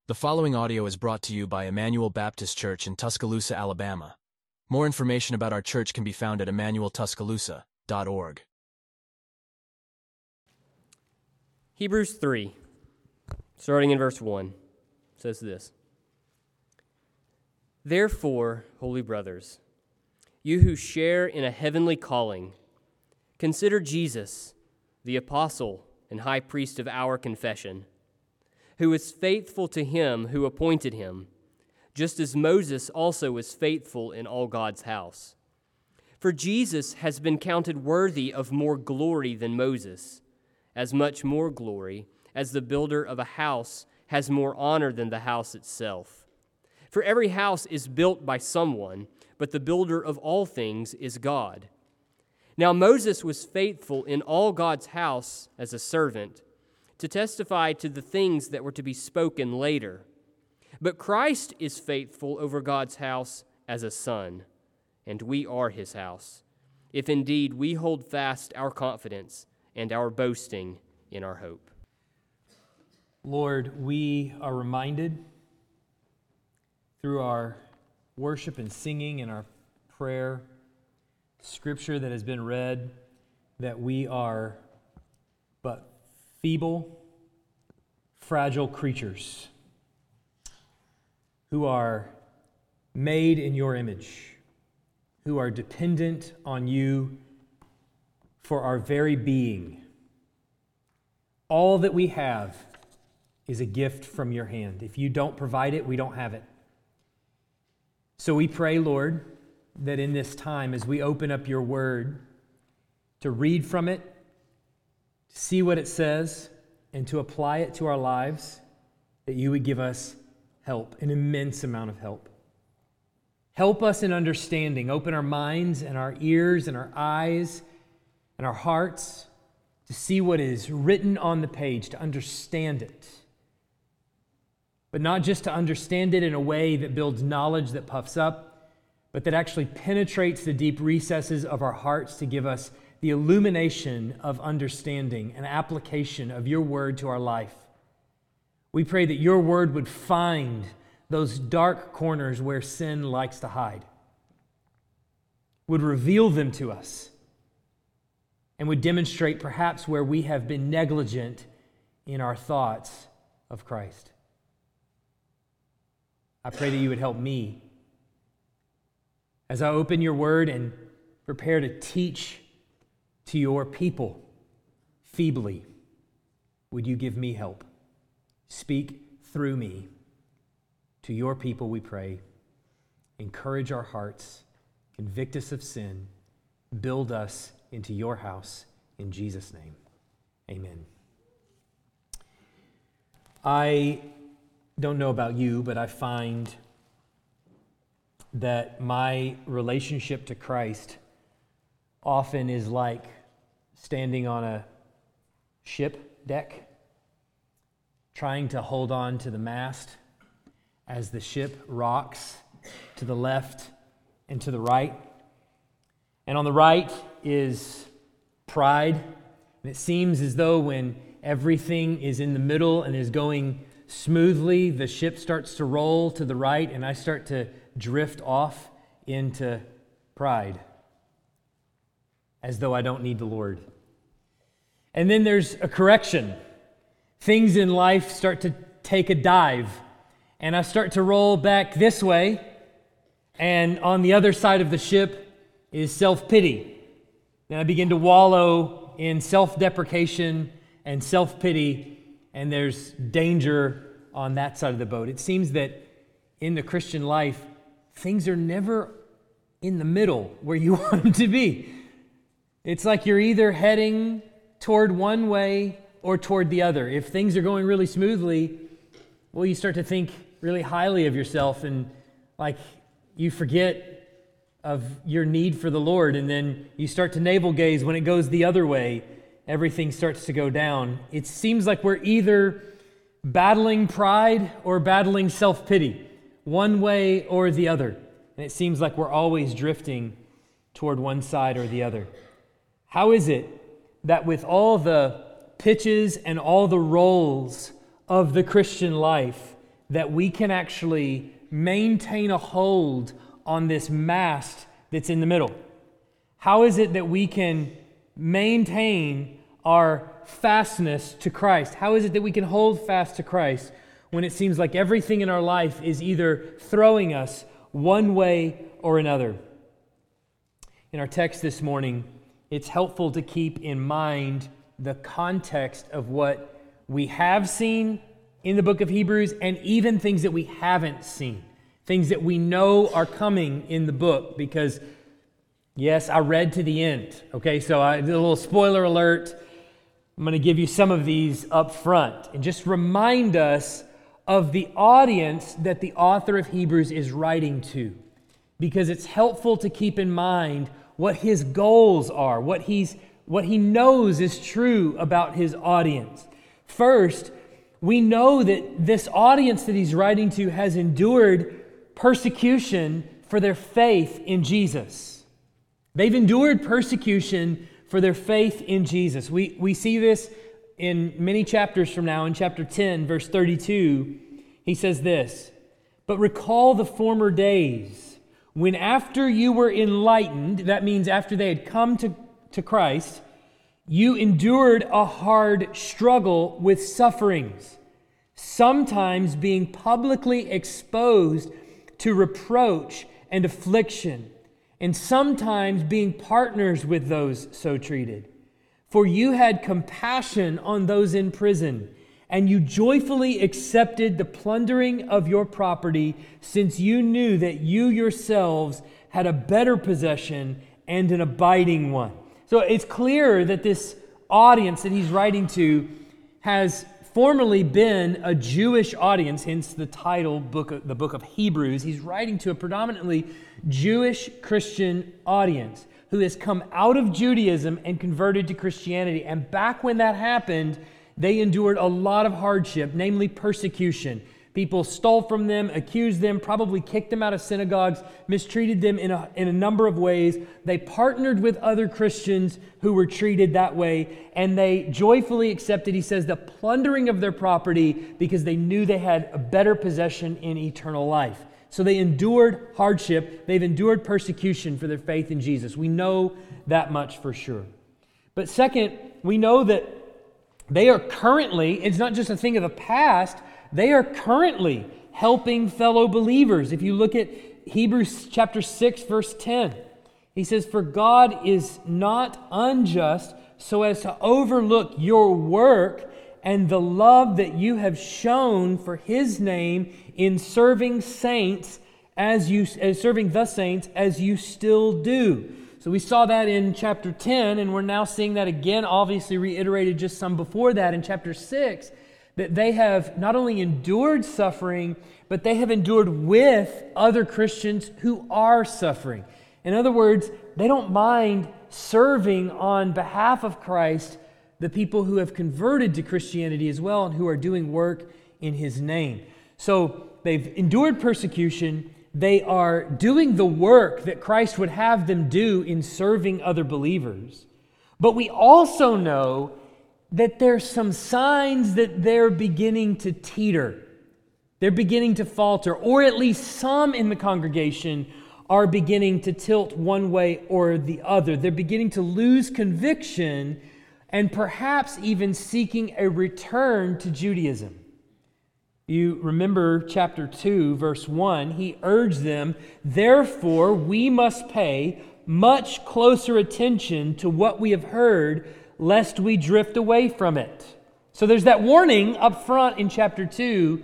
The following audio is brought to you by Emmanuel Baptist Church in Tuscaloosa, Alabama. More information about our church can be found at emmanueltuscaloosa.org. Hebrews 3, starting in verse 1, says this. Therefore, holy brothers, you who share in a heavenly calling, consider Jesus, the apostle and high priest of our confession, who is faithful to him who appointed him, just as Moses also was faithful in all God's house. For Jesus has been counted worthy of more glory than Moses, as much more glory as the builder of a house has more honor than the house itself. For every house is built by someone, but the builder of all things is God. Now Moses was faithful in all God's house as a servant, to testify to the things that were to be spoken later. But Christ is faithful over God's house as a son, and we are his house, if indeed we hold fast our confidence and our boasting in our hope. Lord, we are reminded through our worship and singing and our prayer, scripture that has been read, that we are but feeble, fragile creatures who are made in your image, who are dependent on you for our very being. All that we have is a gift from your hand. If you don't provide it, we don't have it. So we pray, Lord, that in this time, as we open up your word, to read from it, to see what it says, and to apply it to our lives, that you would give us help, an immense amount of help. Help us in understanding. Open our minds and our ears and our eyes and our hearts to see what is written on the page, to understand it. But not just to understand it in a way that builds knowledge that puffs up, but that actually penetrates the deep recesses of our hearts to give us the illumination of understanding and application of your word to our life. We pray that your word would find those dark corners where sin likes to hide, would reveal them to us, and would demonstrate perhaps where we have been negligent in our thoughts of Christ. I pray that you would help me as I open your word and prepare to teach to your people feebly. Would you give me help? Speak through me to your people, we pray. Encourage our hearts, convict us of sin, build us into your house. In Jesus' name, amen. I don't know about you, but I find that my relationship to Christ often is like standing on a ship deck, trying to hold on to the mast as the ship rocks to the left and to the right. And on the right is pride. And it seems as though when everything is in the middle and is going smoothly, the ship starts to roll to the right, and I start to drift off into pride, as though I don't need the Lord. And then there's a correction. Things in life start to take a dive, and I start to roll back this way, and on the other side of the ship is self-pity. Then I begin to wallow in self-deprecation and self-pity, and there's danger on that side of the boat. It seems that in the Christian life, things are never in the middle where you want them to be. It's like you're either heading toward one way or toward the other. If things are going really smoothly, well, you start to think really highly of yourself, and like you forget of your need for the Lord, and then you start to navel gaze when it goes the other way. Everything starts to go down. It seems like we're either battling pride or battling self-pity, one way or the other. And it seems like we're always drifting toward one side or the other. How is it that with all the pitches and all the rolls of the Christian life, that we can actually maintain a hold on this mast that's in the middle? How is it that we can maintain our fastness to Christ? How is it that we can hold fast to Christ when it seems like everything in our life is either throwing us one way or another? In our text this morning, it's helpful to keep in mind the context of what we have seen in the book of Hebrews and even things that we haven't seen, things that we know are coming in the book, because yes, I read to the end. Okay, so I did a little spoiler alert. I'm going to give you some of these up front and just remind us of the audience that the author of Hebrews is writing to, because it's helpful to keep in mind what his goals are, what he knows is true about his audience. First, we know that this audience that he's writing to has endured persecution for their faith in Jesus. They've endured persecution for their faith in Jesus. We see this in many chapters from now. In chapter 10, verse 32, he says this, "But recall the former days, when after you were enlightened," that means after they had come to Christ, "you endured a hard struggle with sufferings, sometimes being publicly exposed to reproach and affliction, and sometimes being partners with those so treated. For you had compassion on those in prison, and you joyfully accepted the plundering of your property, since you knew that you yourselves had a better possession and an abiding one." So it's clear that this audience that he's writing to has formerly been a Jewish audience, hence the title, the book of Hebrews. He's writing to a predominantly Jewish Christian audience who has come out of Judaism and converted to Christianity. And back when that happened, they endured a lot of hardship, namely persecution. People stole from them, accused them, probably kicked them out of synagogues, mistreated them in a number of ways. They partnered with other Christians who were treated that way, and they joyfully accepted, he says, the plundering of their property because they knew they had a better possession in eternal life. So they endured hardship. They've endured persecution for their faith in Jesus. We know that much for sure. But second, we know that they are currently, it's not just a thing of the past, they are currently helping fellow believers. If you look at Hebrews chapter 6, verse 10, he says, "For God is not unjust so as to overlook your work and the love that you have shown for his name in serving saints as serving the saints as you still do." So we saw that in chapter 10, and we're now seeing that again, obviously reiterated just some before that in chapter 6, that they have not only endured suffering, but they have endured with other Christians who are suffering. In other words, they don't mind serving on behalf of Christ the people who have converted to Christianity as well and who are doing work in his name. So they've endured persecution. They are doing the work that Christ would have them do in serving other believers. But we also know that there's some signs that they're beginning to teeter. They're beginning to falter, or at least some in the congregation are beginning to tilt one way or the other. They're beginning to lose conviction and perhaps even seeking a return to Judaism. You remember chapter 2, verse 1, he urged them, "Therefore we must pay much closer attention to what we have heard, lest we drift away from it." So there's that warning up front in chapter 2.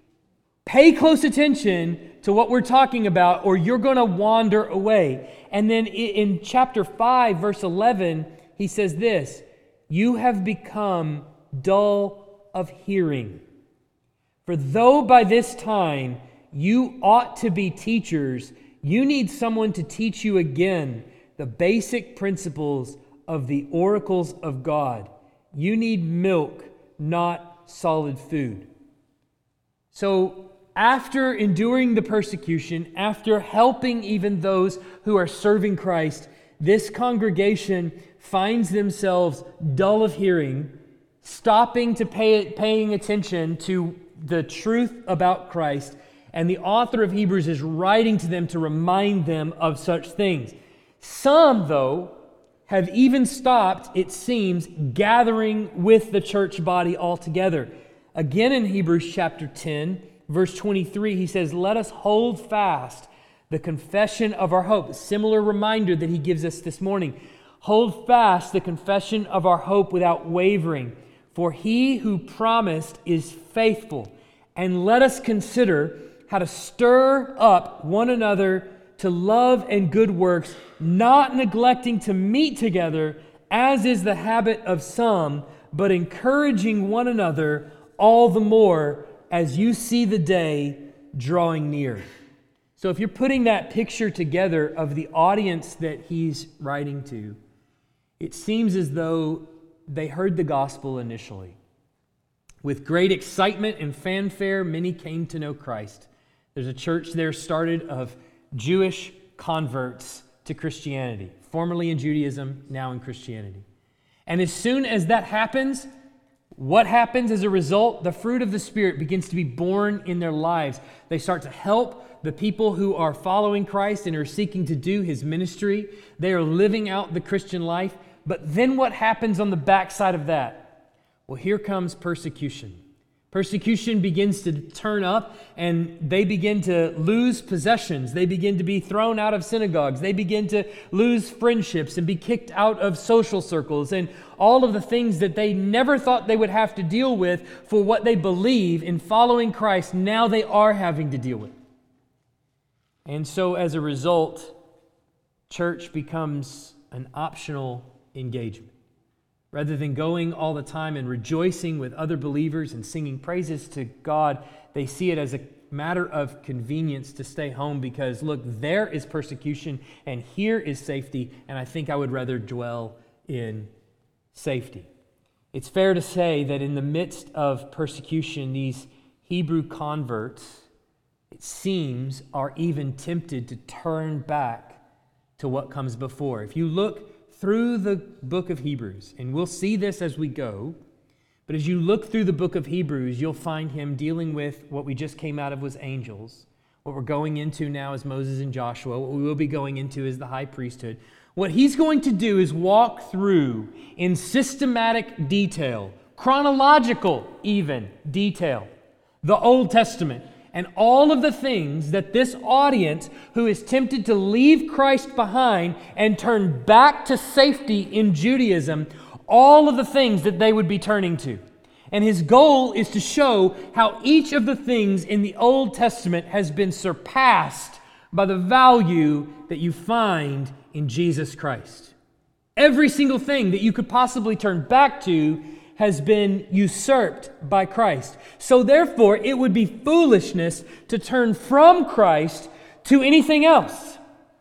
Pay close attention to what we're talking about, or you're going to wander away. And then in chapter 5, verse 11, he says this, "You have become dull of hearing. For though by this time you ought to be teachers, you need someone to teach you again the basic principles of the oracles of God. You need milk, not solid food." So after enduring the persecution, after helping even those who are serving Christ, this congregation finds themselves dull of hearing, stopping to paying attention to the truth about Christ, and the author of Hebrews is writing to them to remind them of such things. Some, though, have even stopped, it seems, gathering with the church body altogether. Again in Hebrews chapter 10, verse 23, he says, "Let us hold fast the confession of our hope." A similar reminder that he gives us this morning. "Hold fast the confession of our hope without wavering, for he who promised is faithful. And let us consider how to stir up one another to love and good works, not neglecting to meet together, as is the habit of some, but encouraging one another all the more as you see the day drawing near." So if you're putting that picture together of the audience that he's writing to, it seems as though they heard the gospel initially. With great excitement and fanfare, many came to know Christ. There's a church there started of Jewish converts to Christianity, formerly in Judaism, now in Christianity. And as soon as that happens, what happens as a result? The fruit of the Spirit begins to be born in their lives. They start to help the people who are following Christ and are seeking to do His ministry. They are living out the Christian life. But then what happens on the backside of that? Well, here comes persecution. Persecution begins to turn up, and they begin to lose possessions. They begin to be thrown out of synagogues. They begin to lose friendships and be kicked out of social circles, and all of the things that they never thought they would have to deal with for what they believe in following Christ, now they are having to deal with. And so as a result, church becomes an optional engagement. Rather than going all the time and rejoicing with other believers and singing praises to God, they see it as a matter of convenience to stay home because, look, there is persecution and here is safety, and I think I would rather dwell in safety. It's fair to say that in the midst of persecution, these Hebrew converts, it seems, are even tempted to turn back to what comes before. If you look through the book of Hebrews, and we'll see this as we go, but as you look through the book of Hebrews, you'll find him dealing with what we just came out of was angels. What we're going into now is Moses and Joshua. What we will be going into is the high priesthood. What he's going to do is walk through in systematic detail, chronological even detail, the Old Testament, and all of the things that this audience who is tempted to leave Christ behind and turn back to safety in Judaism, all of the things that they would be turning to. And his goal is to show how each of the things in the Old Testament has been surpassed by the value that you find in Jesus Christ. Every single thing that you could possibly turn back to has been usurped by Christ. So therefore, it would be foolishness to turn from Christ to anything else.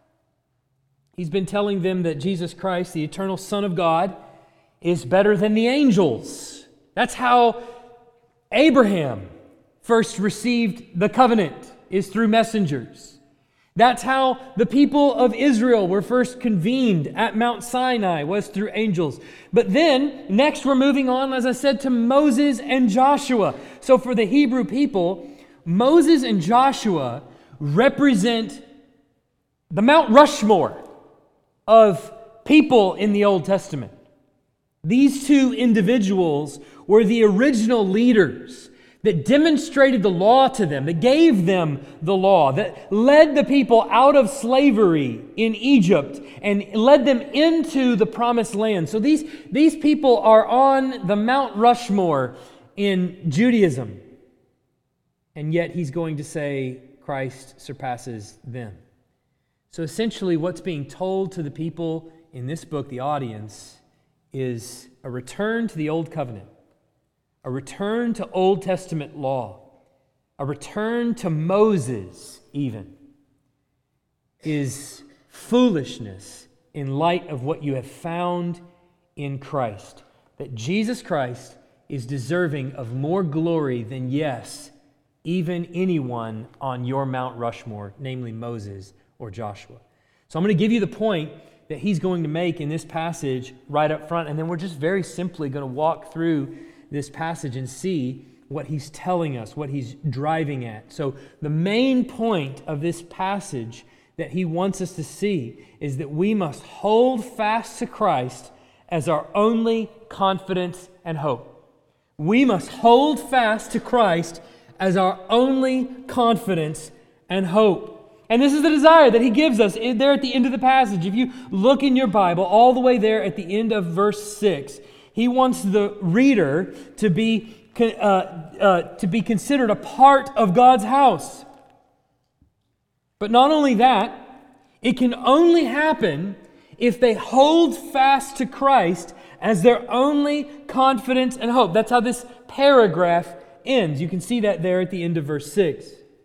He's been telling them that Jesus Christ, the eternal Son of God, is better than the angels. That's how Abraham first received the covenant, is through messengers. That's how the people of Israel were first convened at Mount Sinai, was through angels. But then, next we're moving on, as I said, to Moses and Joshua. So for the Hebrew people, Moses and Joshua represent the Mount Rushmore of people in the Old Testament. These two individuals were the original leaders that demonstrated the law to them, that gave them the law, that led the people out of slavery in Egypt and led them into the promised land. So these people are on the Mount Rushmore in Judaism. And yet he's going to say Christ surpasses them. So essentially what's being told to the people in this book, the audience, is a return to the Old Covenant. A return to Old Testament law, a return to Moses even, is foolishness in light of what you have found in Christ. That Jesus Christ is deserving of more glory than, yes, even anyone on your Mount Rushmore, namely Moses or Joshua. So I'm going to give you the point that he's going to make in this passage right up front, and then we're just very simply going to walk through this passage and see what he's telling us, what he's driving at. So the main point of this passage that he wants us to see is that we must hold fast to Christ as our only confidence and hope. We must hold fast to Christ as our only confidence and hope. And this is the desire that he gives us there at the end of the passage. If you look in your Bible, all the way there at the end of verse 6, he wants the reader to be considered a part of God's house. But not only that, it can only happen if they hold fast to Christ as their only confidence and hope. That's how this paragraph ends. You can see that there at the end of verse 6.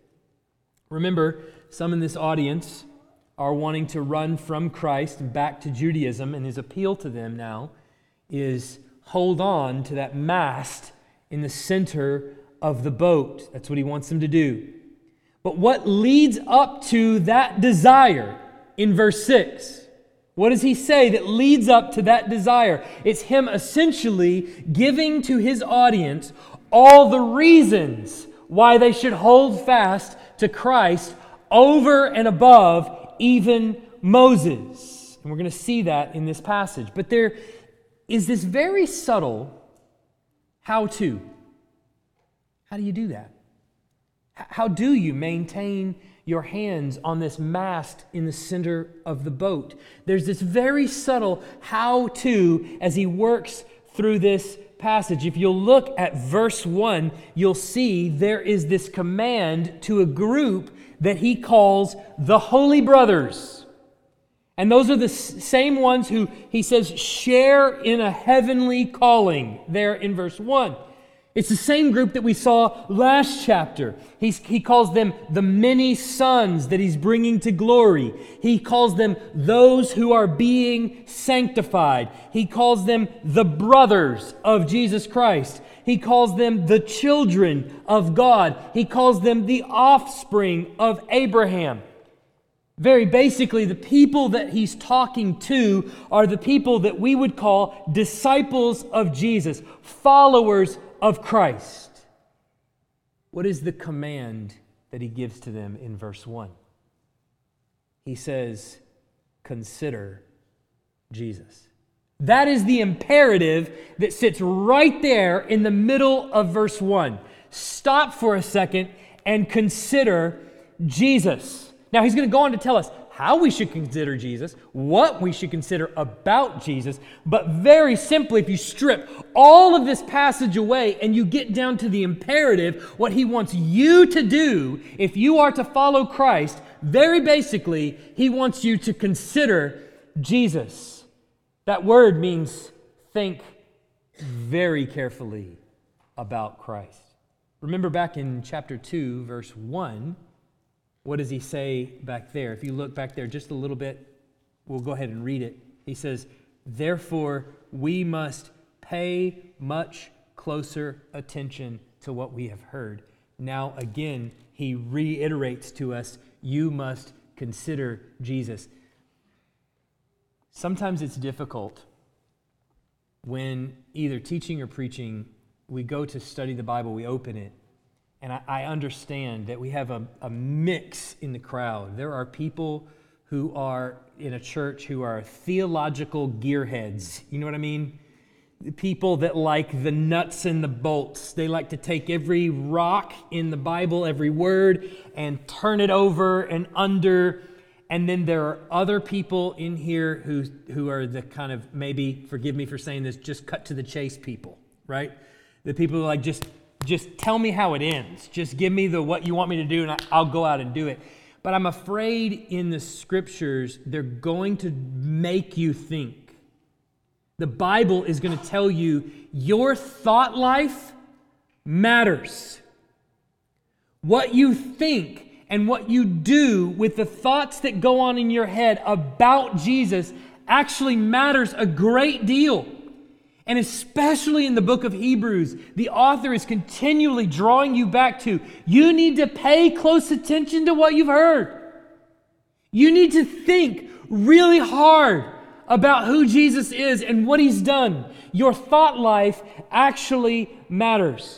Remember, some in this audience are wanting to run from Christ back to Judaism, and his appeal to them now is hold on to that mast in the center of the boat. That's what he wants them to do. But what leads up to that desire in verse 6? What does he say that leads up to that desire? It's him essentially giving to his audience all the reasons why they should hold fast to Christ over and above even Moses. And we're going to see that in this passage. But there is this very subtle how-to. How do you do that? How do you maintain your hands on this mast in the center of the boat? There's this very subtle how-to as he works through this passage. If you'll look at verse 1, you'll see there is this command to a group that he calls the Holy Brothers. And those are the same ones who he says share in a heavenly calling there in verse 1. It's the same group that we saw last chapter. He calls them the many sons that he's bringing to glory. He calls them those who are being sanctified. He calls them the brothers of Jesus Christ. He calls them the children of God. He calls them the offspring of Abraham. Very basically, the people that he's talking to are the people that we would call disciples of Jesus, followers of Christ. What is the command that he gives to them in verse 1? He says, consider Jesus. That is the imperative that sits right there in the middle of verse 1. Stop for a second and consider Jesus. Now he's going to go on to tell us how we should consider Jesus, what we should consider about Jesus, but very simply, if you strip all of this passage away and you get down to the imperative, what he wants you to do if you are to follow Christ, very basically, he wants you to consider Jesus. That word means think very carefully about Christ. Remember back in chapter 2, verse 1, what does he say back there? If you look back there just a little bit, we'll go ahead and read it. He says, therefore, we must pay much closer attention to what we have heard. Now, again, he reiterates to us, you must consider Jesus. Sometimes it's difficult when either teaching or preaching, we go to study the Bible, we open it, and I understand that we have a mix in the crowd. There are people who are in a church who are theological gearheads. You know what I mean? People that like the nuts and the bolts. They like to take every rock in the Bible, every word, and turn it over and under. And then there are other people in here who are the kind of, maybe, forgive me for saying this, just cut to the chase people, right? The people who are like, just tell me how it ends. Just give me what you want me to do and I'll go out and do it. But I'm afraid in the scriptures, they're going to make you think. The Bible is going to tell you your thought life matters. What you think and what you do with the thoughts that go on in your head about Jesus actually matters a great deal. And especially in the book of Hebrews, the author is continually drawing you back to, you need to pay close attention to what you've heard. You need to think really hard about who Jesus is and what he's done. Your thought life actually matters.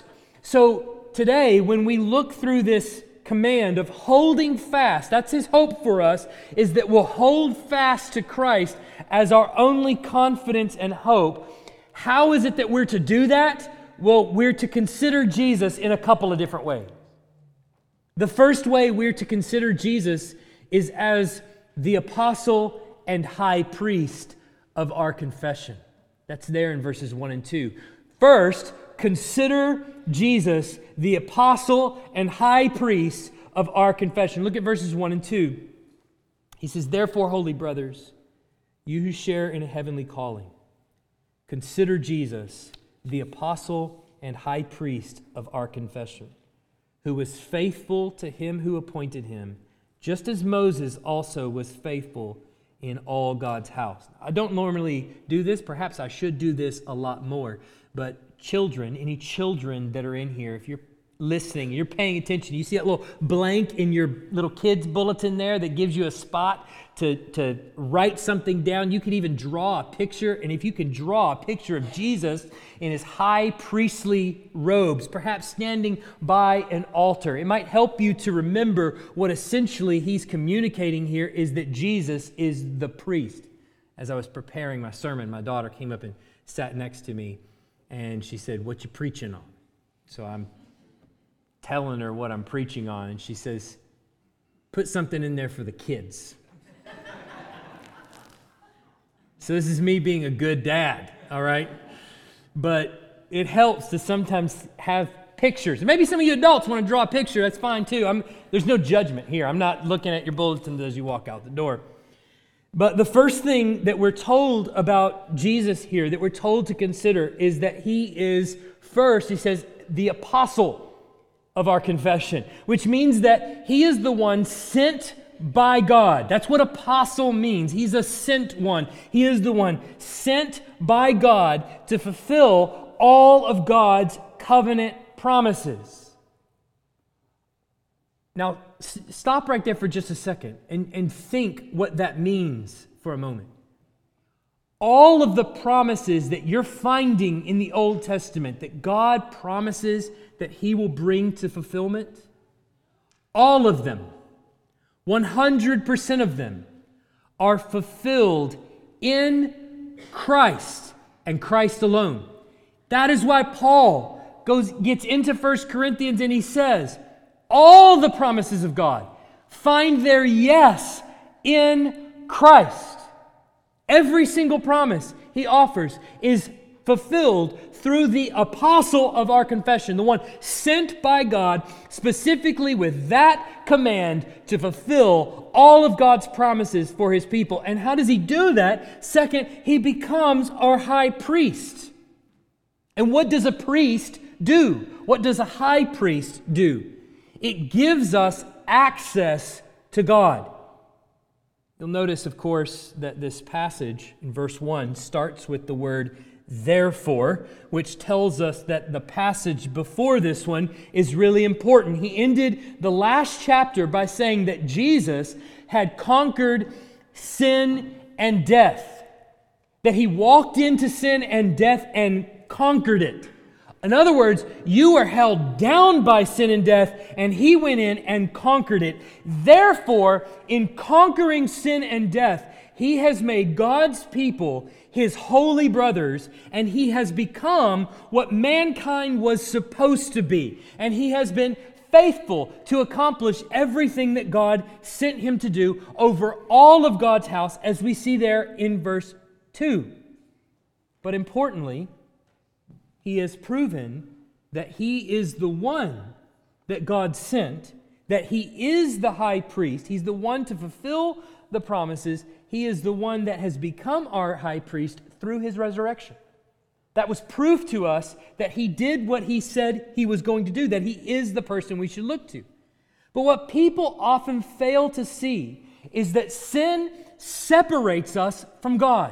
So today, when we look through this command of holding fast, that's his hope for us, is that we'll hold fast to Christ as our only confidence and hope. How is it that we're to do that? Well, we're to consider Jesus in a couple of different ways. The first way we're to consider Jesus is as the apostle and high priest of our confession. That's there in verses 1 and 2. First, consider Jesus the apostle and high priest of our confession. Look at verses 1 and 2. He says, "Therefore, holy brothers, you who share in a heavenly calling, consider Jesus the apostle and high priest of our confession, who was faithful to him who appointed him, just as Moses also was faithful in all God's house." I don't normally do this. Perhaps I should do this a lot more. But children, any children that are in here, if you're listening, you're paying attention, you see that little blank in your little kids' bulletin there that gives you a spot to write something down. You can even draw a picture. And if you can draw a picture of Jesus in his high priestly robes, perhaps standing by an altar, it might help you to remember what essentially he's communicating here is that Jesus is the priest. As I was preparing my sermon, my daughter came up and sat next to me, and she said, "What you preaching on?" So I'm telling her what I'm preaching on, and she says, "Put something in there for the kids." So this is me being a good dad, all right? But it helps to sometimes have pictures. And maybe some of you adults want to draw a picture. That's fine too. There's no judgment here. I'm not looking at your bulletins as you walk out the door. But the first thing that we're told about Jesus here, that we're told to consider, is that he is first, he says, the apostle of our confession, which means that he is the one sent by God. That's what apostle means. He's a sent one. He is the one sent by God to fulfill all of God's covenant promises. Now, stop right there for just a second and think what that means for a moment. All of the promises that you're finding in the Old Testament that God promises that he will bring to fulfillment, all of them, 100% of them, are fulfilled in Christ and Christ alone. That is why Paul gets into 1 Corinthians and he says, all the promises of God find their yes in Christ. Every single promise he offers is fulfilled through the apostle of our confession, the one sent by God specifically with that command to fulfill all of God's promises for his people. And how does he do that? Second, he becomes our high priest. And what does a priest do? What does a high priest do? It gives us access to God. You'll notice, of course, that this passage in verse 1 starts with the word therefore, which tells us that the passage before this one is really important. He ended the last chapter by saying that Jesus had conquered sin and death, that he walked into sin and death and conquered it. In other words, you were held down by sin and death, and he went in and conquered it. Therefore, in conquering sin and death, he has made God's people his holy brothers, and he has become what mankind was supposed to be. And he has been faithful to accomplish everything that God sent him to do over all of God's house, as we see there in verse 2. But importantly, he has proven that he is the one that God sent, that he is the high priest. He's the one to fulfill the promises. He is the one that has become our high priest through his resurrection. That was proof to us that he did what he said he was going to do, that he is the person we should look to. But what people often fail to see is that sin separates us from God.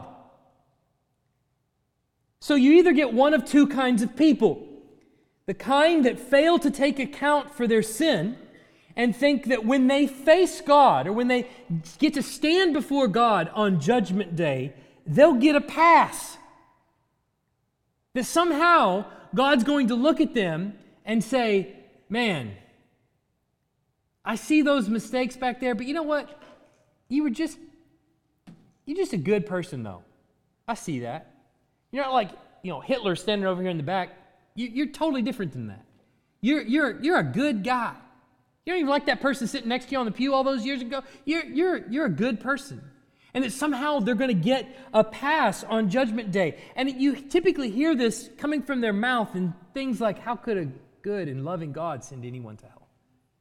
So you either get one of two kinds of people. The kind that fail to take account for their sin and think that when they face God or when they get to stand before God on Judgment Day, they'll get a pass. That somehow God's going to look at them and say, man, I see those mistakes back there, but you know what? You're just a good person, though. I see that. You're not like, Hitler standing over here in the back. You're totally different than that. You're a good guy. You don't even like that person sitting next to you on the pew all those years ago. You're a good person. And that somehow they're going to get a pass on Judgment Day. And you typically hear this coming from their mouth and things like, how could a good and loving God send anyone to hell?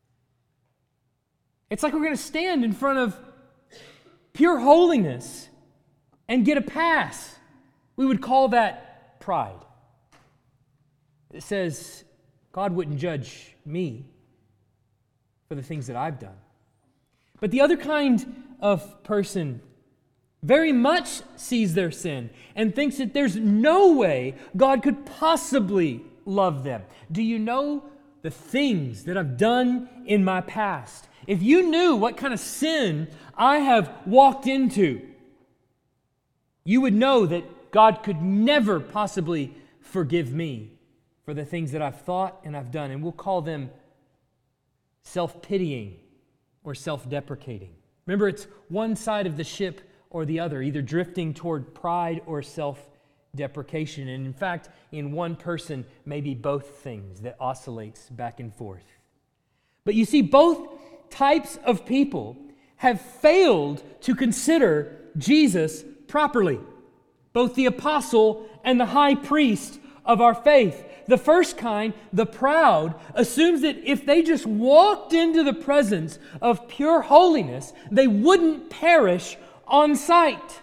It's like we're going to stand in front of pure holiness and get a pass. We would call that pride. It says, God wouldn't judge me for the things that I've done. But the other kind of person very much sees their sin and thinks that there's no way God could possibly love them. Do you know the things that I've done in my past? If you knew what kind of sin I have walked into, you would know that God could never possibly forgive me for the things that I've thought and I've done. And we'll call them self-pitying or self-deprecating. Remember, it's one side of the ship or the other, either drifting toward pride or self-deprecation. And in fact, in one person, maybe both things that oscillates back and forth. But you see, both types of people have failed to consider Jesus properly. Both the apostle and the high priest of our faith. The first kind, the proud, assumes that if they just walked into the presence of pure holiness, they wouldn't perish on sight.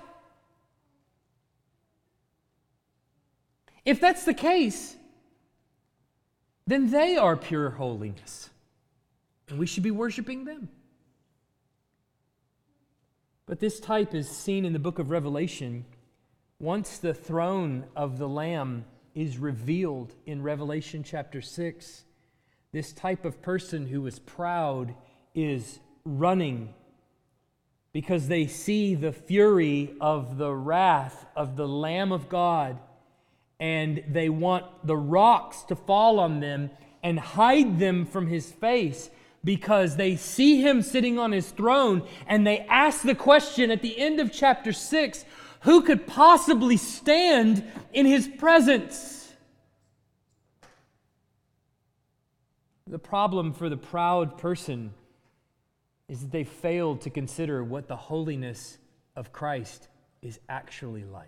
If that's the case, then they are pure holiness, and we should be worshiping them. But this type is seen in the book of Revelation once the throne of the Lamb is revealed in Revelation chapter 6. This type of person who is proud is running because they see the fury of the wrath of the Lamb of God, and they want the rocks to fall on them and hide them from His face because they see Him sitting on His throne, and they ask the question at the end of chapter 6, who could possibly stand in His presence? The problem for the proud person is that they failed to consider what the holiness of Christ is actually like.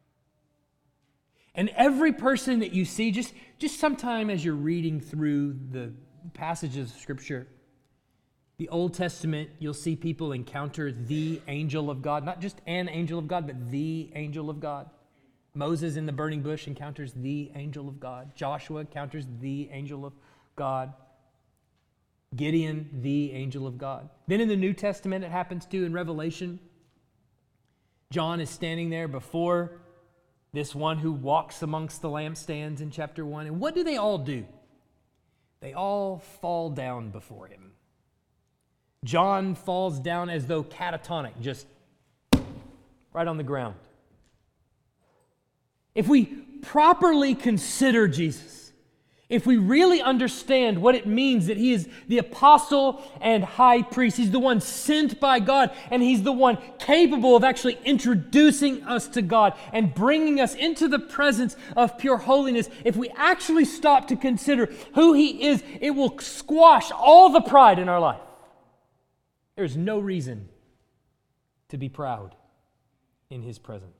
And every person that you see, just sometime as you're reading through the passages of Scripture, the Old Testament, you'll see people encounter the angel of God. Not just an angel of God, but the angel of God. Moses in the burning bush encounters the angel of God. Joshua encounters the angel of God. Gideon, the angel of God. Then in the New Testament, it happens too in Revelation. John is standing there before this one who walks amongst the lampstands in chapter 1. And what do they all do? They all fall down before him. John falls down as though catatonic, just right on the ground. If we properly consider Jesus, if we really understand what it means that He is the apostle and high priest, He's the one sent by God, and He's the one capable of actually introducing us to God and bringing us into the presence of pure holiness, if we actually stop to consider who He is, it will squash all the pride in our life. There's no reason to be proud in His presence.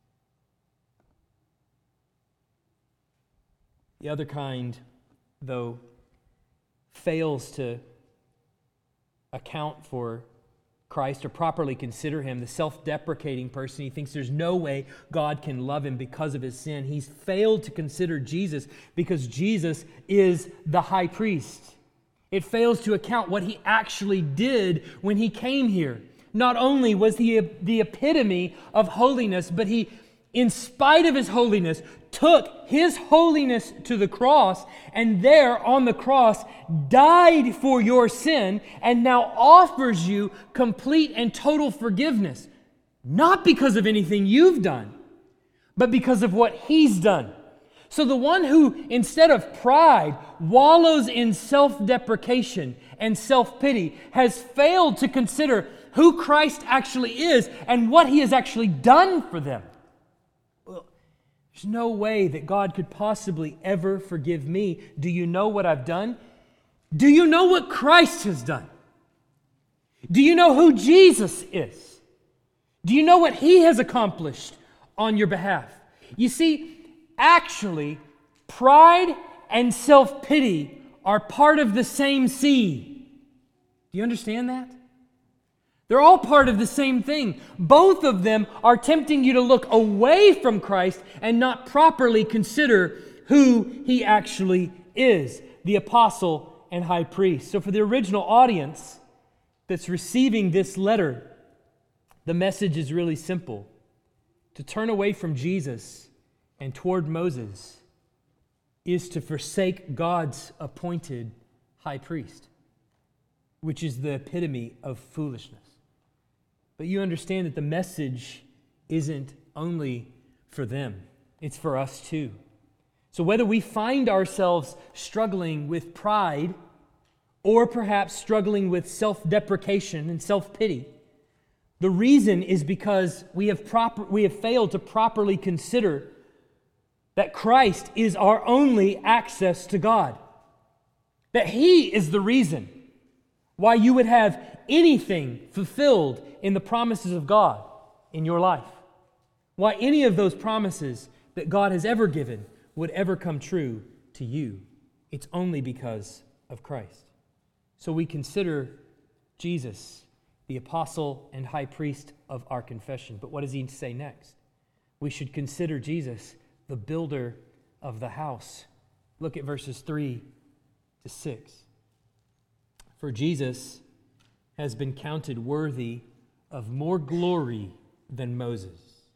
The other kind, though, fails to account for Christ or properly consider Him, the self-deprecating person. He thinks there's no way God can love him because of his sin. He's failed to consider Jesus because Jesus is the high priest. It fails to account what He actually did when He came here. Not only was He the epitome of holiness, but He, in spite of His holiness, took His holiness to the cross, and there on the cross died for your sin, and now offers you complete and total forgiveness. Not because of anything you've done, but because of what He's done. So the one who, instead of pride, wallows in self-deprecation and self-pity has failed to consider who Christ actually is and what He has actually done for them. Well, there's no way that God could possibly ever forgive me. Do you know what I've done? Do you know what Christ has done? Do you know who Jesus is? Do you know what He has accomplished on your behalf? You see, actually, pride and self-pity are part of the same seed. Do you understand that? They're all part of the same thing. Both of them are tempting you to look away from Christ and not properly consider who He actually is, the apostle and high priest. So for the original audience that's receiving this letter, the message is really simple. To turn away from Jesus and toward Moses is to forsake God's appointed high priest, which is the epitome of foolishness. But you understand that the message isn't only for them, it's for us too. So whether we find ourselves struggling with pride or perhaps struggling with self-deprecation and self-pity, the reason is because we have failed to properly consider that Christ is our only access to God. That He is the reason why you would have anything fulfilled in the promises of God in your life. Why any of those promises that God has ever given would ever come true to you. It's only because of Christ. So we consider Jesus, the apostle and high priest of our confession. But what does he say next? We should consider Jesus, the builder of the house. Look at verses 3 to 6. For Jesus has been counted worthy of more glory than Moses,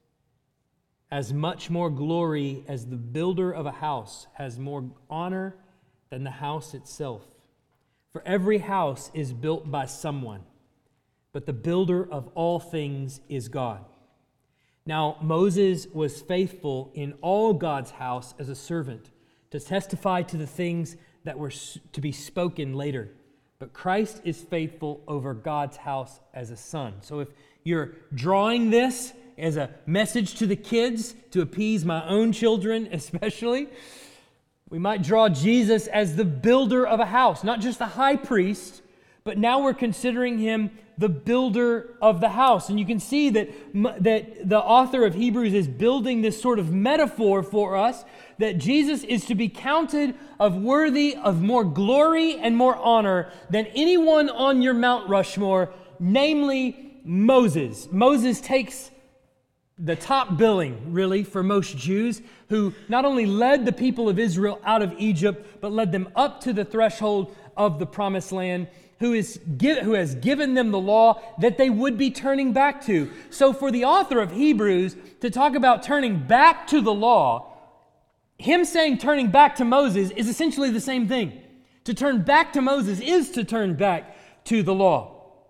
as much more glory as the builder of a house has more honor than the house itself. For every house is built by someone, but the builder of all things is God. Now, Moses was faithful in all God's house as a servant to testify to the things that were to be spoken later. But Christ is faithful over God's house as a son. So if you're drawing this as a message to the kids, to appease my own children especially, we might draw Jesus as the builder of a house, not just the high priest, but now we're considering him the builder of the house. And you can see that the author of Hebrews is building this sort of metaphor for us, that Jesus is to be counted of worthy of more glory and more honor than anyone on your Mount Rushmore, namely Moses. Moses takes the top billing, really, for most Jews, who not only led the people of Israel out of Egypt, but led them up to the threshold of the promised land, who has given them the law that they would be turning back to. So for the author of Hebrews to talk about turning back to the law, him saying turning back to Moses is essentially the same thing. To turn back to Moses is to turn back to the law.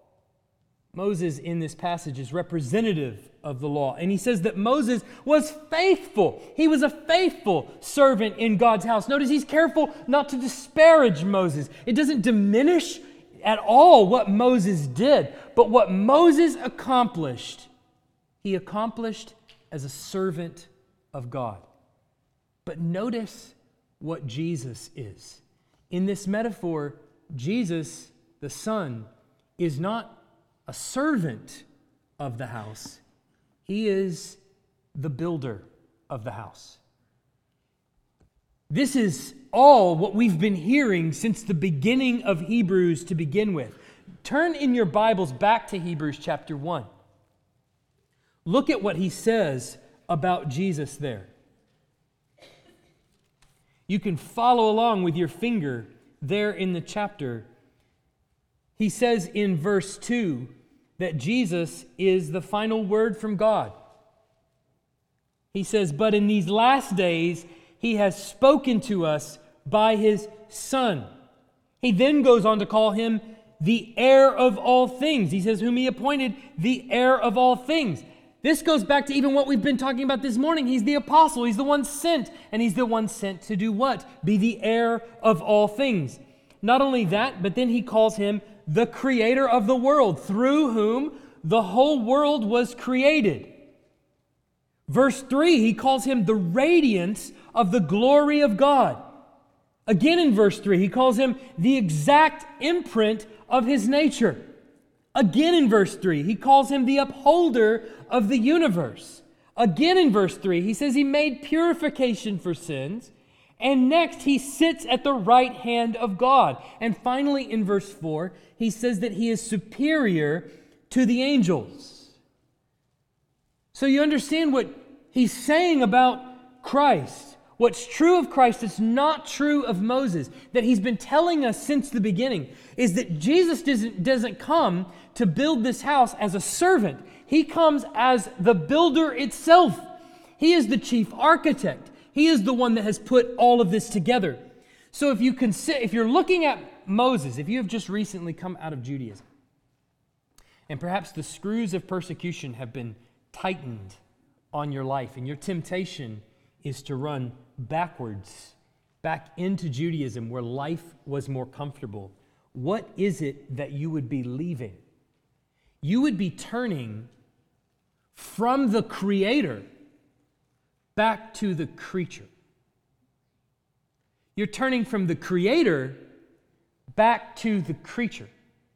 Moses in this passage is representative of the law. And he says that Moses was faithful. He was a faithful servant in God's house. Notice he's careful not to disparage Moses. It doesn't diminish at all what Moses did. But what Moses accomplished, he accomplished as a servant of God. But notice what Jesus is. In this metaphor, Jesus, the Son, is not a servant of the house. He is the builder of the house. This is all what we've been hearing since the beginning of Hebrews to begin with. Turn in your Bibles back to Hebrews chapter 1. Look at what he says about Jesus there. You can follow along with your finger there in the chapter. He says in verse 2 that Jesus is the final word from God. He says, but in these last days, he has spoken to us by his Son. He then goes on to call him the heir of all things. He says, whom he appointed the heir of all things. This goes back to even what we've been talking about this morning. He's the apostle. He's the one sent. And he's the one sent to do what? Be the heir of all things. Not only that, but then he calls him the creator of the world, through whom the whole world was created. Verse 3, he calls him the radiance of the glory of God. Again in verse 3, he calls him the exact imprint of his nature. Again in verse 3, he calls him the upholder of the universe. Again in verse 3, he says he made purification for sins. And next, he sits at the right hand of God. And finally, in verse 4, he says that he is superior to the angels. So you understand what he's saying about Christ. What's true of Christ is not true of Moses. That he's been telling us since the beginning is that Jesus doesn't come to build this house as a servant. He comes as the builder itself. He is the chief architect. He is the one that has put all of this together. So if you're looking at Moses, if you have just recently come out of Judaism, and perhaps the screws of persecution have been tightened on your life, and your temptation is to run backwards, back into Judaism where life was more comfortable, what is it that you would be leaving? You would be turning from the Creator back to the creature. You're turning from the Creator back to the creature.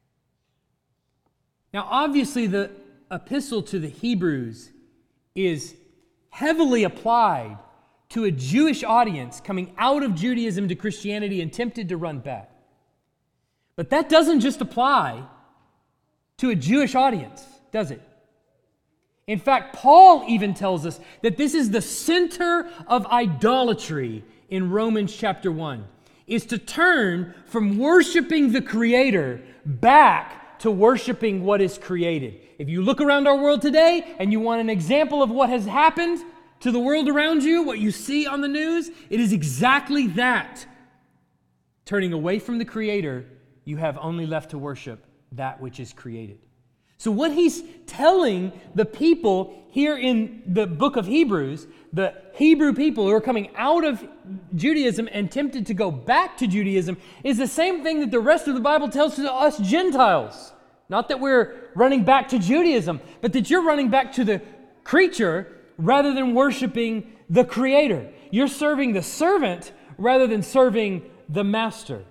Now, obviously, the epistle to the Hebrews is heavily applied to a Jewish audience coming out of Judaism to Christianity and tempted to run back. But that doesn't just apply to a Jewish audience, does it? In fact, Paul even tells us that this is the center of idolatry in Romans chapter 1, is to turn from worshiping the Creator back to worshiping what is created. If you look around our world today and you want an example of what has happened to the world around you, what you see on the news, it is exactly that. Turning away from the Creator, you have only left to worship that which is created. So what he's telling the people here in the book of Hebrews, the Hebrew people who are coming out of Judaism and tempted to go back to Judaism, is the same thing that the rest of the Bible tells to us Gentiles. Not that we're running back to Judaism, but that you're running back to the creature rather than worshiping the Creator. You're serving the servant rather than serving the master.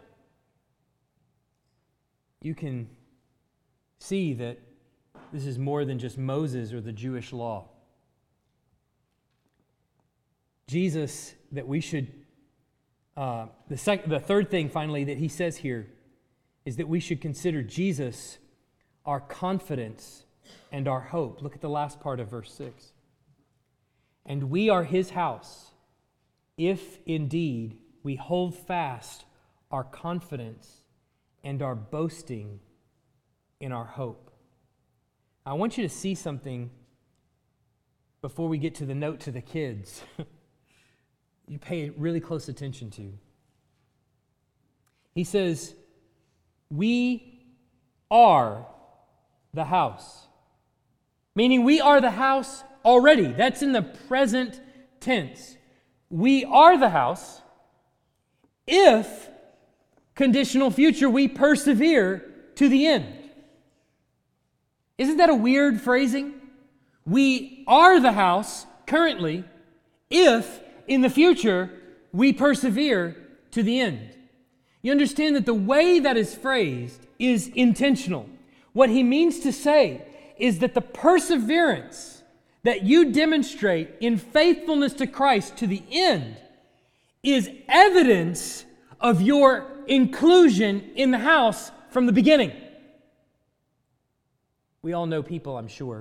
You can see that this is more than just Moses or the Jewish law. Jesus, that we should, the third thing finally that he says here is that we should consider Jesus our confidence and our hope. Look at the last part of verse 6. And we are his house, if indeed we hold fast our confidence and our boasting in our hope. I want you to see something before we get to the note to the kids. You pay really close attention to. He says, we are the house. Meaning we are the house already. That's in the present tense. We are the house if, conditional future, we persevere to the end. Isn't that a weird phrasing? We are the house currently if, in the future, we persevere to the end. You understand that the way that is phrased is intentional. What he means to say is that the perseverance that you demonstrate in faithfulness to Christ to the end is evidence of your inclusion in the house from the beginning. We all know people, I'm sure,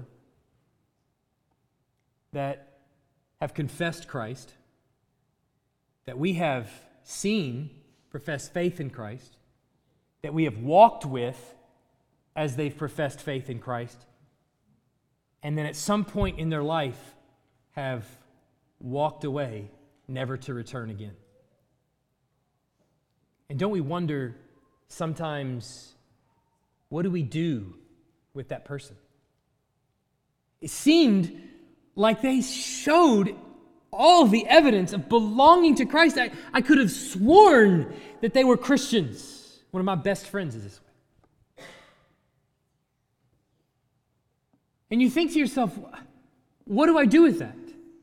that have confessed Christ, that we have seen profess faith in Christ, that we have walked with as they've professed faith in Christ, and then at some point in their life have walked away, never to return again. And don't we wonder sometimes, what do we do with that person? It seemed like they showed all the evidence of belonging to Christ. I could have sworn that they were Christians. One of my best friends is this way. And you think to yourself, what do I do with that?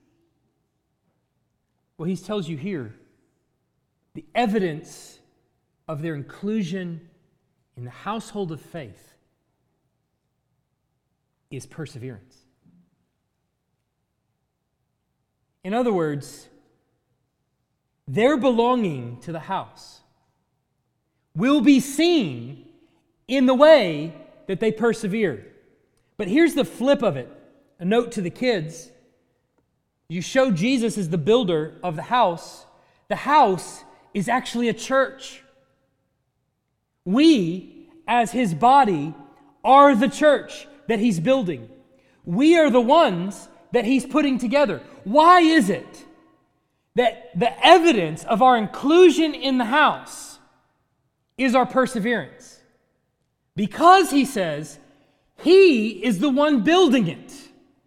Well, he tells you here, the evidence of their inclusion in the household of faith is perseverance. In other words, their belonging to the house will be seen in the way that they persevere. But here's the flip of it. A note to the kids. You show Jesus as the builder of the house. The house is actually a church. We, as his body, are the church that he's building. We are the ones that he's putting together. Why is it that the evidence of our inclusion in the house is our perseverance? Because he says he is the one building it.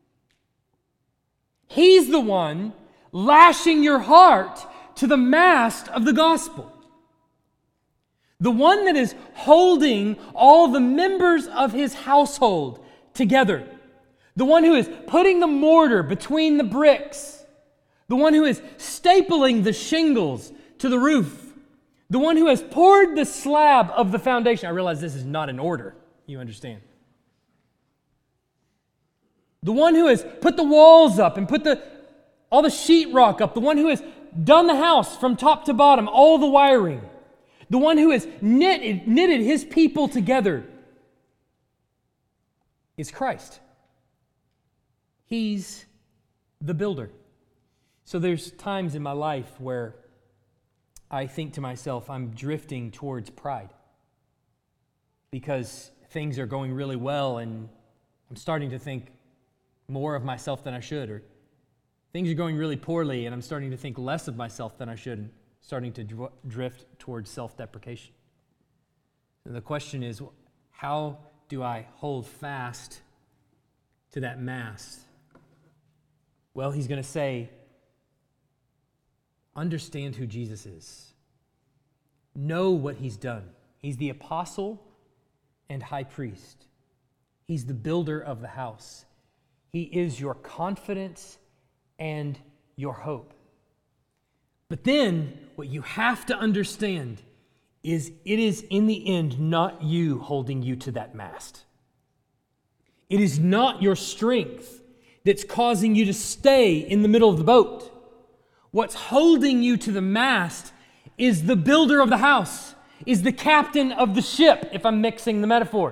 He's the one lashing your heart to the mast of the gospel. The one that is holding all the members of his household together. The one who is putting the mortar between the bricks. The one who is stapling the shingles to the roof. The one who has poured the slab of the foundation. I realize this is not in order. You understand. The one who has put the walls up and put all the sheetrock up. The one who has done the house from top to bottom, all the wiring. The one who has knitted his people together is Christ. He's the builder. So there's times in my life where I think to myself, I'm drifting towards pride because things are going really well and I'm starting to think more of myself than I should, or things are going really poorly and I'm starting to think less of myself than I should, and starting to drift towards self-deprecation. And the question is, how do I hold fast to that mast? Well, he's going to say, understand who Jesus is. Know what he's done. He's the apostle and high priest. He's the builder of the house. He is your confidence and your hope. But then, what you have to understand is it is in the end not you holding you to that mast. It is not your strength that's causing you to stay in the middle of the boat. What's holding you to the mast is the builder of the house, is the captain of the ship, if I'm mixing the metaphor.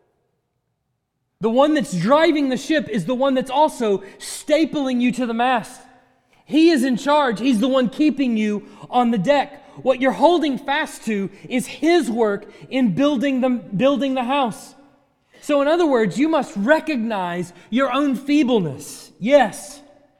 The one that's driving the ship is the one that's also stapling you to the mast. He is in charge. He's the one keeping you on the deck. What you're holding fast to is his work in building the house. So in other words, you must recognize your own feebleness. Yes.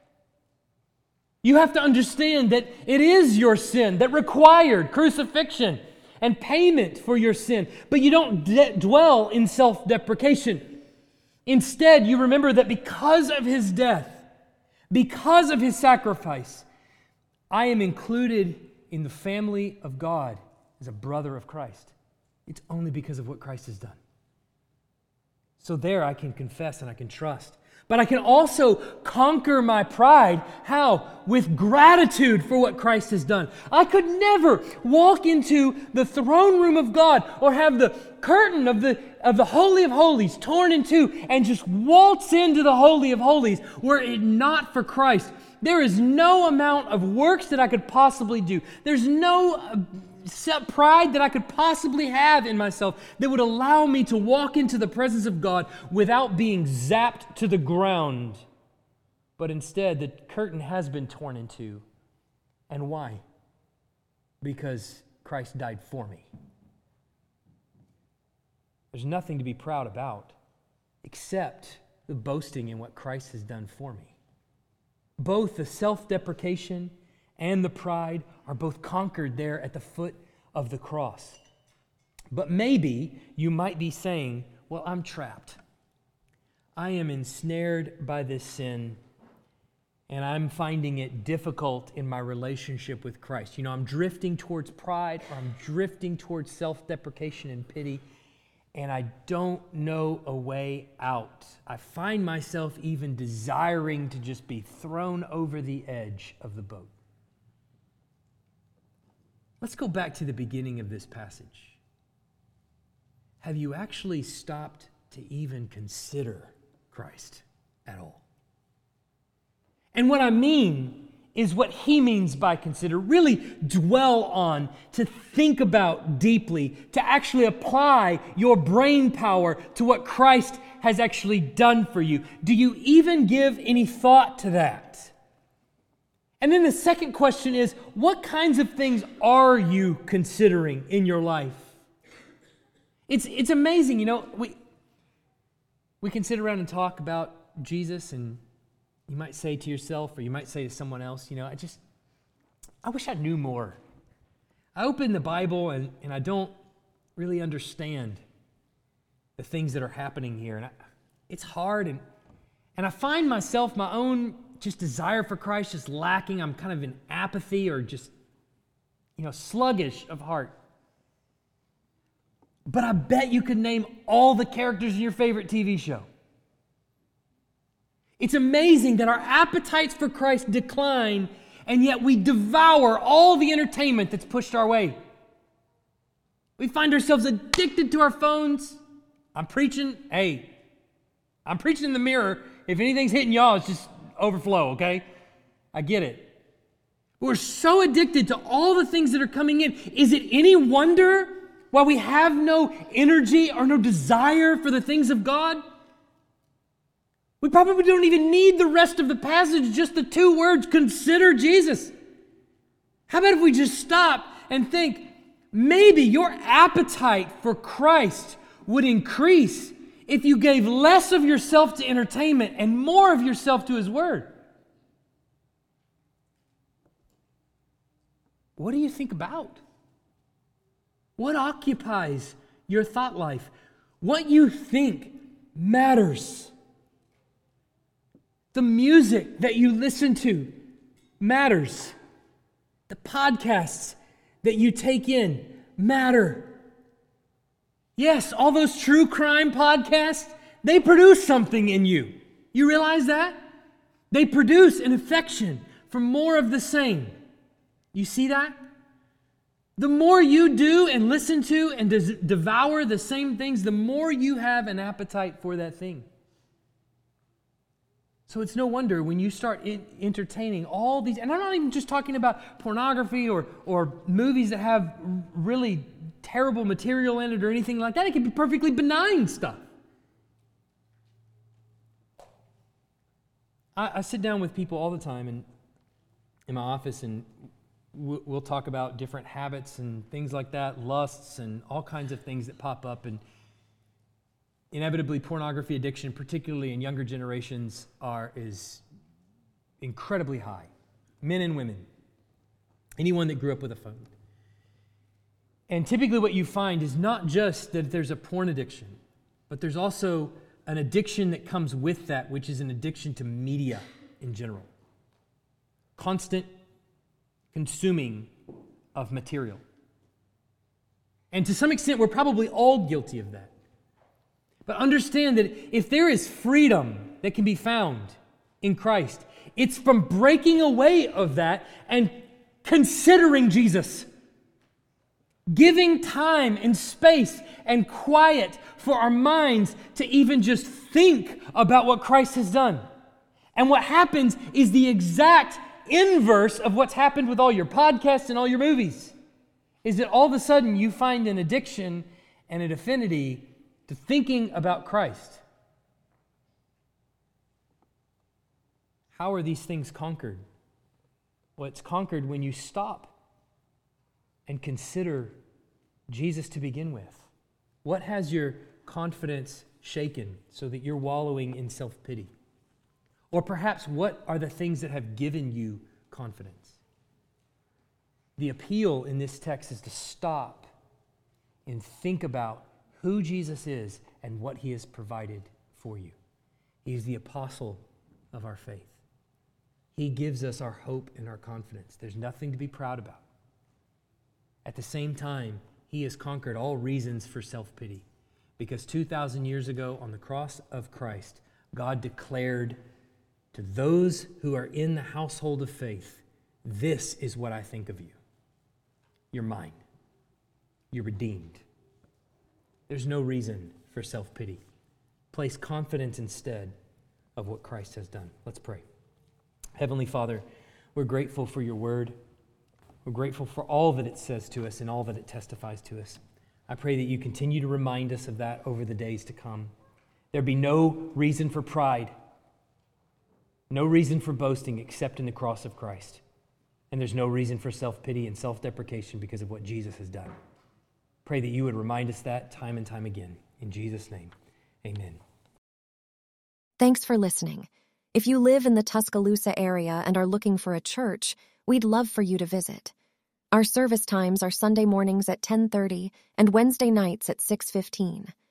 You have to understand that it is your sin that required crucifixion and payment for your sin. But you don't dwell in self-deprecation. Instead, you remember that because of his death, because of his sacrifice, I am included in the family of God as a brother of Christ. It's only because of what Christ has done. So there I can confess and I can trust. But I can also conquer my pride. How? With gratitude for what Christ has done. I could never walk into the throne room of God or have the curtain of the Holy of Holies torn in two and just waltz into the Holy of Holies were it not for Christ. There is no amount of works that I could possibly do. There's no pride that I could possibly have in myself that would allow me to walk into the presence of God without being zapped to the ground. But instead, the curtain has been torn in two. And why? Because Christ died for me. There's nothing to be proud about except the boasting in what Christ has done for me. Both the self-deprecation and the pride are both conquered there at the foot of the cross. But maybe you might be saying, well, I'm trapped. I am ensnared by this sin, and I'm finding it difficult in my relationship with Christ. I'm drifting towards pride, or I'm drifting towards self-deprecation and pity, and I don't know a way out. I find myself even desiring to just be thrown over the edge of the boat. Let's go back to the beginning of this passage. Have you actually stopped to even consider Christ at all? And what I mean is what he means by consider. Really dwell on, to think about deeply, to actually apply your brain power to what Christ has actually done for you. Do you even give any thought to that? And then the second question is, what kinds of things are you considering in your life? It's amazing, we can sit around and talk about Jesus, and you might say to yourself, or you might say to someone else, I wish I knew more. I open the Bible and I don't really understand the things that are happening here. And it's hard, and I find myself, my own just desire for Christ just lacking. I'm kind of in apathy, or just, sluggish of heart. But I bet you could name all the characters in your favorite TV show. It's amazing that our appetites for Christ decline, and yet we devour all the entertainment that's pushed our way. We find ourselves addicted to our phones. I'm preaching in the mirror. If anything's hitting y'all, it's just overflow, okay? I get it. We're so addicted to all the things that are coming in. Is it any wonder why we have no energy or no desire for the things of God? We probably don't even need the rest of the passage, just the two words, consider Jesus. How about if we just stop and think, maybe your appetite for Christ would increase if you gave less of yourself to entertainment and more of yourself to His Word. What do you think about? What occupies your thought life? What you think matters. The music that you listen to matters. The podcasts that you take in matter. Yes, all those true crime podcasts, they produce something in you. You realize that? They produce an affection for more of the same. You see that? The more you do and listen to and devour the same things, the more you have an appetite for that thing. So it's no wonder when you start entertaining all these, and I'm not even just talking about pornography or movies that have really terrible material in it or anything like that. It can be perfectly benign stuff. I sit down with people all the time in my office, and we'll talk about different habits and things like that, lusts and all kinds of things that pop up. And inevitably, pornography addiction, particularly in younger generations, is incredibly high. Men and women. Anyone that grew up with a phone. And typically what you find is not just that there's a porn addiction, but there's also an addiction that comes with that, which is an addiction to media in general. Constant consuming of material. And to some extent, we're probably all guilty of that. But understand that if there is freedom that can be found in Christ, it's from breaking away of that and considering Jesus. Giving time and space and quiet for our minds to even just think about what Christ has done. And what happens is the exact inverse of what's happened with all your podcasts and all your movies, is that all of a sudden you find an addiction and an affinity to thinking about Christ. How are these things conquered? Well, it's conquered when you stop and consider Jesus to begin with. What has your confidence shaken so that you're wallowing in self-pity? Or perhaps what are the things that have given you confidence? The appeal in this text is to stop and think about who Jesus is and what He has provided for you. He is the apostle of our faith. He gives us our hope and our confidence. There's nothing to be proud about. At the same time, he has conquered all reasons for self-pity, because 2,000 years ago on the cross of Christ, God declared to those who are in the household of faith, this is what I think of you. You're mine. You're redeemed. There's no reason for self-pity. Place confidence instead of what Christ has done. Let's pray. Heavenly Father, we're grateful for your word. We're grateful for all that it says to us and all that it testifies to us. I pray that you continue to remind us of that over the days to come. There be no reason for pride, no reason for boasting except in the cross of Christ. And there's no reason for self-pity and self-deprecation because of what Jesus has done. Pray that you would remind us that time and time again. In Jesus' name, amen. Thanks for listening. If you live in the Tuscaloosa area and are looking for a church, we'd love for you to visit. Our service times are Sunday mornings at 10:30 and Wednesday nights at 6:15.